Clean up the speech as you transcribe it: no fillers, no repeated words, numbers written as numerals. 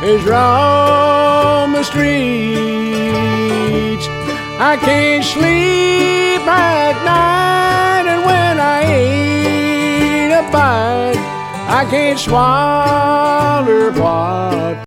is roam the streets. I can't sleep at night, and when I ain't a bite, I can't swallow what